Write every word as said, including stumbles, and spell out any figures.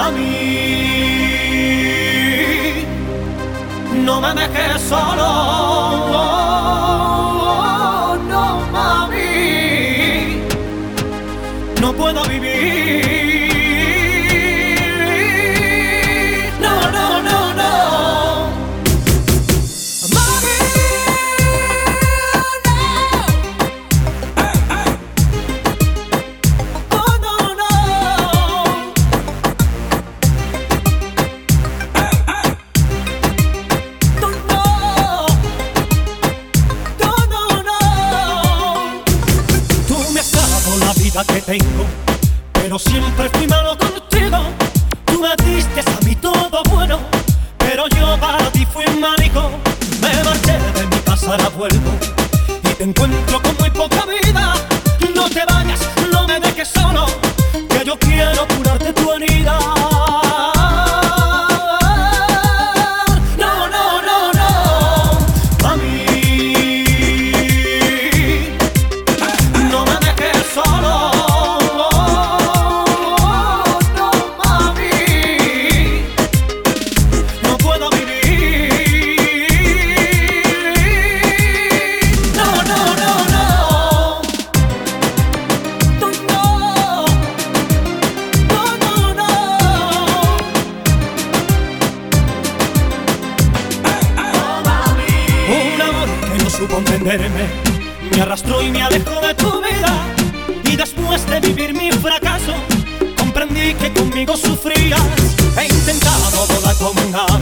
Mami, no me dejes solo, no mami, no puedo vivir, no, no, no, no. Mami, no. Oh, no, no. La vida que tengo, pero siempre fui malo contigo. Tú me diste a mí todo bueno, pero yo para ti fui un marico. Me marché de mi casa, ahora vuelvo y te encuentro con muy poca vida. No te vayas, no me dejes solo, que yo quiero curarte tu herida. No, no, no, no, mami, no me dejes solo. Supo entenderme, me arrastró y me alejó de tu vida. Y después de vivir mi fracaso, comprendí que conmigo sufrías. He intentado volar como un ave,